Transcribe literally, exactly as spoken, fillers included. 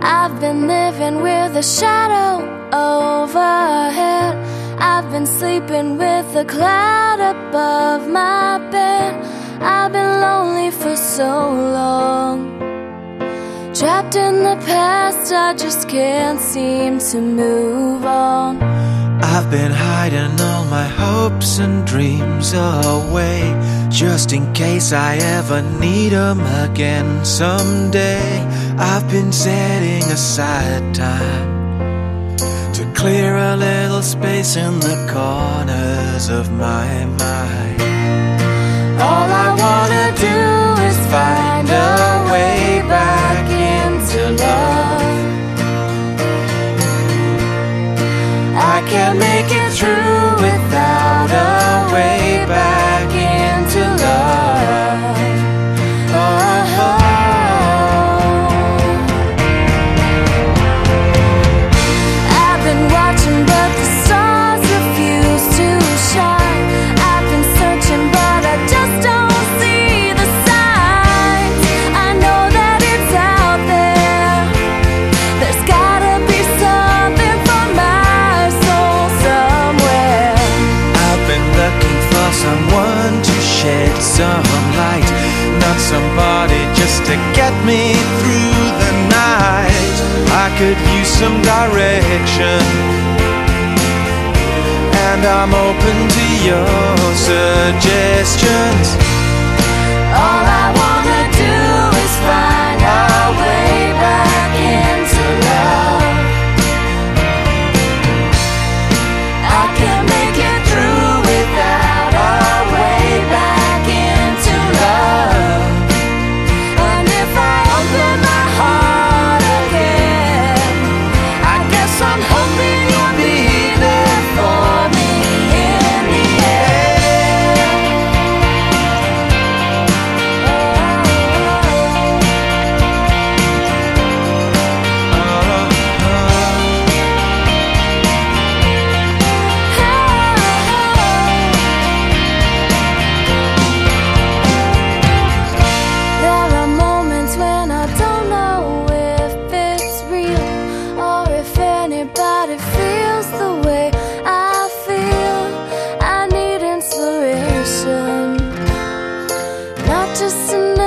I've been living with a shadow overhead. I've been sleeping with a cloud above my bed. I've been lonely for so long, trapped in the past, I just can't seem to move on. I've been hiding all my hopes and dreams away, just in case I ever need them again someday. I've been setting aside time to clear a little space in the corners of my mind. All I wanna do is find a way back into love. I can't make it through without a way back into love. Oh, oh. I've been watching but the stars refuse to shine. I've been searching but I just don't see the signs. I know that it's out there. There's gotta be something for my soul somewhere. I've been looking for someone to shed some light, not somebody just to get me through the night. I could use some direction, and I'm open to your suggestions. All I wanna do is find our way back into love. I can't make it through without our way back into love. And if I open my heart again, I guess I'm hoping you'll be there for me in the end. There are moments when I don't know if it's real or if anybody feels the way I feel. I need inspiration, not just an